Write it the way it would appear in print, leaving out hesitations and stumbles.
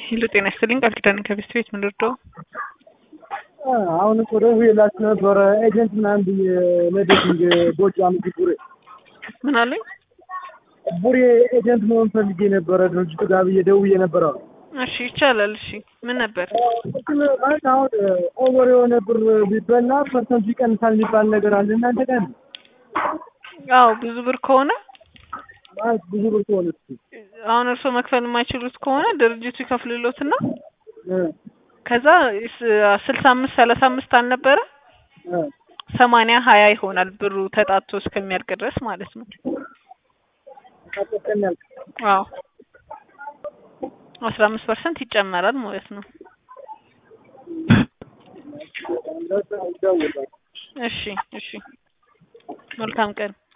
ሄሎ ጤና ይስጥልኝ ቃል ኪዳን ከቤስት ቤት ምን ልርዳው? አሁን እኮ ደውዬላችሁ ነበረ ኤጀንት ምናምን ብዬ ለዴቲንግ ጎጃም ቡሬ ምን አለኝ? ቡሬ ኤጀንት መሆን ፈልጌ ነበረ ድርጅቱ ጋር ብዬ ደውዬ ነበረ። እሺ ይቻላል። እሺ ምን ነበር? ማለት አሁን ኦቨር የሆነ ብር ቢበላ ፐርሰንት ይቀንሳል የሚባል ነገር አለ እናንተ ጋር? አዎ ብዙ ብር ከሆነ ማለት ብዙ ብር ከሆነ አሁን እርስዎ መክፈል የማይችሉት ከሆነ ድርጅቱ ይከፍልሎትና ከዛ 65 35 አልነበረ 80 20 ይሆናል ብሩ ተጣጥቶ እስከሚያልቅ ድረስ ማለት ነው። አዎ 15% ይጨመራል ማለት ነው። እሺ መልካም ቀን።